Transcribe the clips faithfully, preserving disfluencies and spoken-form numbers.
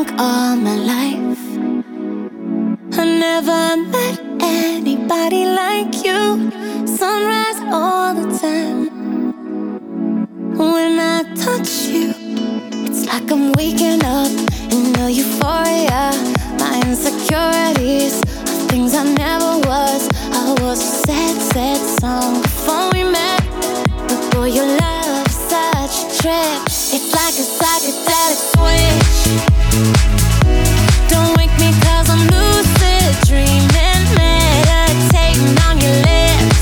think all my life I never met anybody like you. Sunrise all the time. When I touch you, it's like I'm waking up in a euphoria. My insecurities are things I never was. I was a sad, sad song before we met. But boy, your love is such a trip. It's like a psychedelic switch. Don't wake me cause I'm lucid dreaming, meditating on your lips.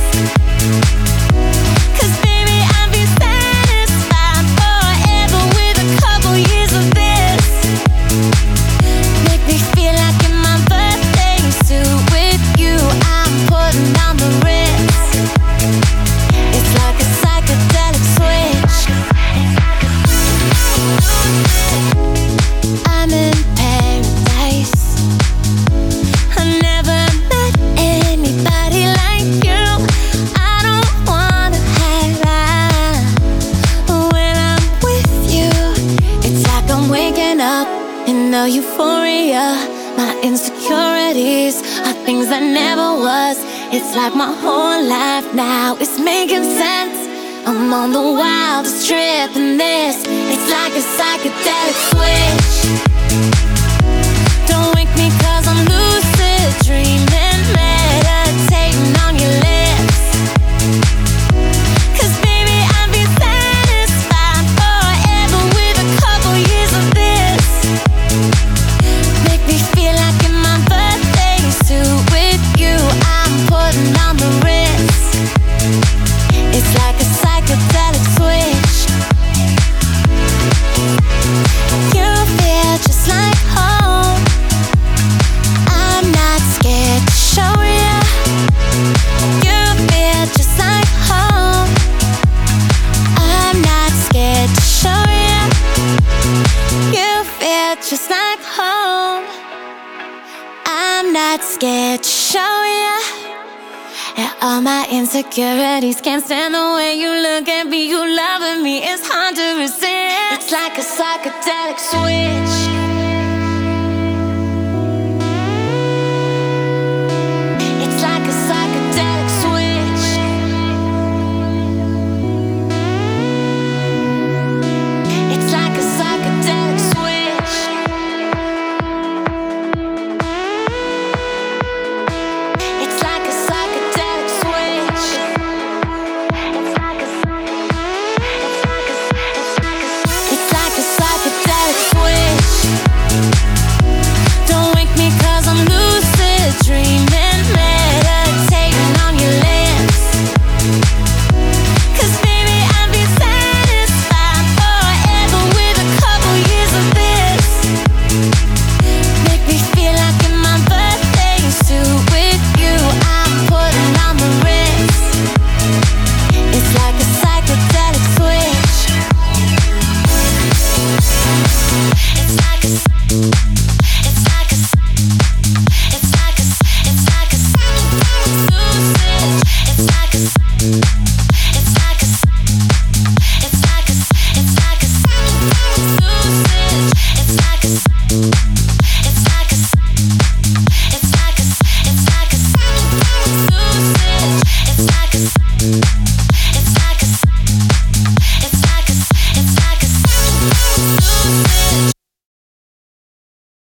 Cause baby, I'll be satisfied forever with a couple years of this. Make me feel like in my birthday suit with you, I'm putting on the Ritz. It's like a psychedelic switch. I'm in paradise. I never met anybody like you. I don't wanna hide out when I'm with you. It's like I'm waking up in a euphoria. My insecurities are things I never was. It's like my whole life now is making sense. I'm on the wildest trip in this. It's like a psychedelic switch. Don't wake me cause I'm lucid dreaming, meditating on your lips. Cause baby, I'll be satisfied forever with a couple years of this. Make me feel like in my birthday suit with you, I'm putting on the Ritz. It's like a psychedelic switch. You feel just like home. I'm not scared to show you. You feel just like home. I'm not scared to show you. You feel just like home. I'm not scared to show you. And all my insecurities can't stand the way you look at me. You loving me, it's hard to resist. It's like a psychedelic switch.